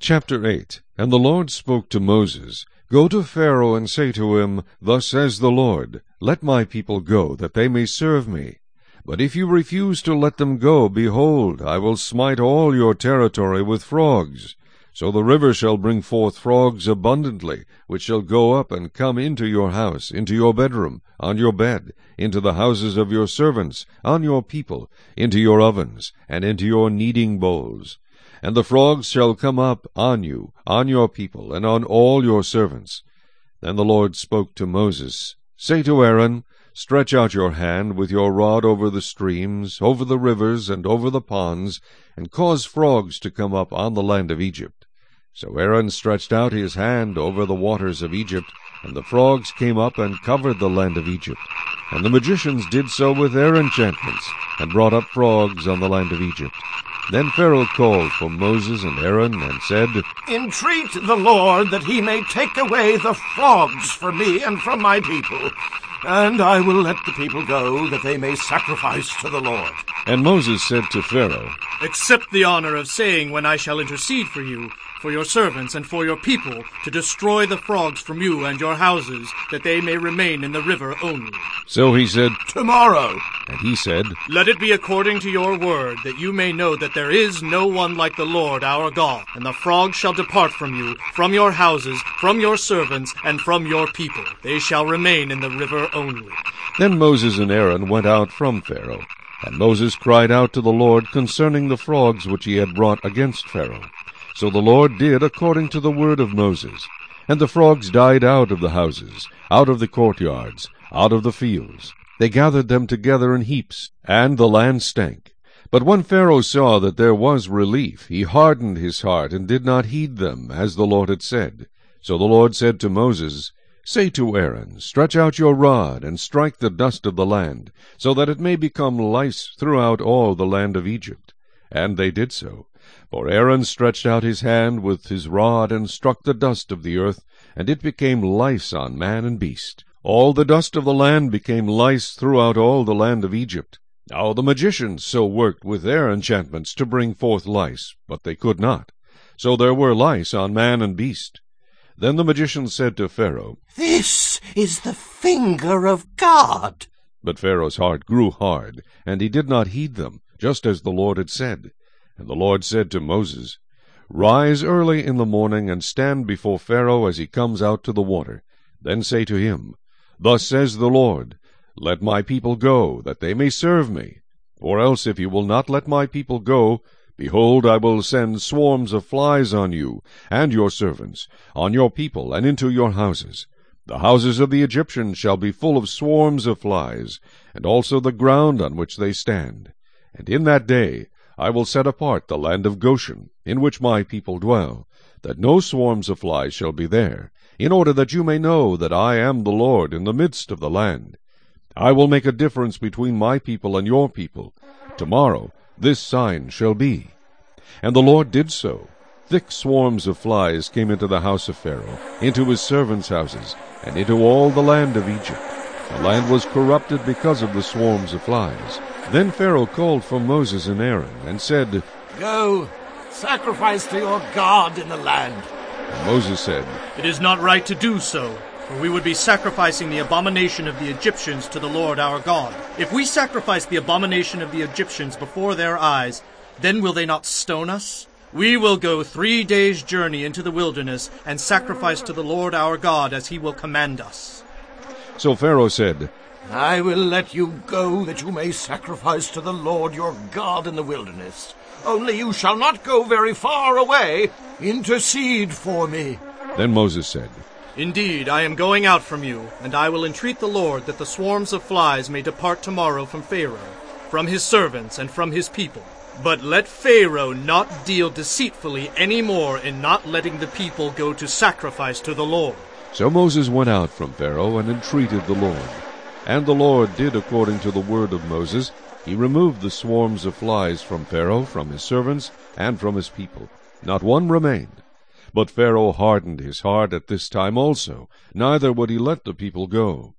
Chapter 8. And the Lord spoke to Moses, Go to Pharaoh, and say to him, Thus says the Lord, Let my people go, that they may serve me. But if you refuse to let them go, behold, I will smite all your territory with frogs. So the river shall bring forth frogs abundantly, which shall go up and come into your house, into your bedroom, on your bed, into the houses of your servants, on your people, into your ovens, and into your kneading bowls. And the frogs shall come up on you, on your people, and on all your servants. Then the Lord spoke to Moses, Say to Aaron, Stretch out your hand with your rod over the streams, over the rivers, and over the ponds, and cause frogs to come up on the land of Egypt. So Aaron stretched out his hand over the waters of Egypt, and the frogs came up and covered the land of Egypt. And the magicians did so with their enchantments, and brought up frogs on the land of Egypt. Then Pharaoh called for Moses and Aaron, and said, Entreat the Lord that he may take away the frogs from me and from my people, and I will let the people go, that they may sacrifice to the Lord. And Moses said to Pharaoh, Accept the honor of saying when I shall intercede for you, for your servants and for your people, to destroy the frogs from you and your houses, that they may remain in the river only. So he said, Tomorrow. And he said, Let it be according to your word, that you may know that there is no one like the Lord our God. And the frogs shall depart from you, from your houses, from your servants, and from your people. They shall remain in the river only. Then Moses and Aaron went out from Pharaoh. And Moses cried out to the Lord concerning the frogs which he had brought against Pharaoh. So the Lord did according to the word of Moses. And the frogs died out of the houses, out of the courtyards, out of the fields. They gathered them together in heaps, and the land stank. But when Pharaoh saw that there was relief, he hardened his heart, and did not heed them, as the Lord had said. So the Lord said to Moses, Say to Aaron, Stretch out your rod, and strike the dust of the land, so that it may become lice throughout all the land of Egypt. And they did so. For Aaron stretched out his hand with his rod, and struck the dust of the earth, and it became lice on man and beast. All the dust of the land became lice throughout all the land of Egypt. Now the magicians so worked with their enchantments to bring forth lice, but they could not. So there were lice on man and beast. Then the magicians said to Pharaoh, This is the finger of God. But Pharaoh's heart grew hard, and he did not heed them, just as the Lord had said. And the Lord said to Moses, Rise early in the morning, and stand before Pharaoh as he comes out to the water. Then say to him, Thus says the Lord, Let my people go, that they may serve me. Or else if you will not let my people go, behold, I will send swarms of flies on you, and your servants, on your people, and into your houses. The houses of the Egyptians shall be full of swarms of flies, and also the ground on which they stand. And in that day I will set apart the land of Goshen, in which my people dwell, that no swarms of flies shall be there, in order that you may know that I am the Lord in the midst of the land. I will make a difference between my people and your people. Tomorrow this sign shall be. And the Lord did so. Thick swarms of flies came into the house of Pharaoh, into his servants' houses, and into all the land of Egypt. The land was corrupted because of the swarms of flies. Then Pharaoh called for Moses and Aaron, and said, Go, sacrifice to your God in the land. And Moses said, It is not right to do so, for we would be sacrificing the abomination of the Egyptians to the Lord our God. If we sacrifice the abomination of the Egyptians before their eyes, then will they not stone us? We will go 3 days' journey into the wilderness, and sacrifice to the Lord our God as he will command us. So Pharaoh said, I will let you go, that you may sacrifice to the Lord your God in the wilderness. Only you shall not go very far away. Intercede for me. Then Moses said, Indeed, I am going out from you, and I will entreat the Lord that the swarms of flies may depart tomorrow from Pharaoh, from his servants, and from his people. But let Pharaoh not deal deceitfully any more in not letting the people go to sacrifice to the Lord. So Moses went out from Pharaoh and entreated the Lord. And the Lord did according to the word of Moses. He removed the swarms of flies from Pharaoh, from his servants, and from his people. Not one remained. But Pharaoh hardened his heart at this time also, neither would he let the people go.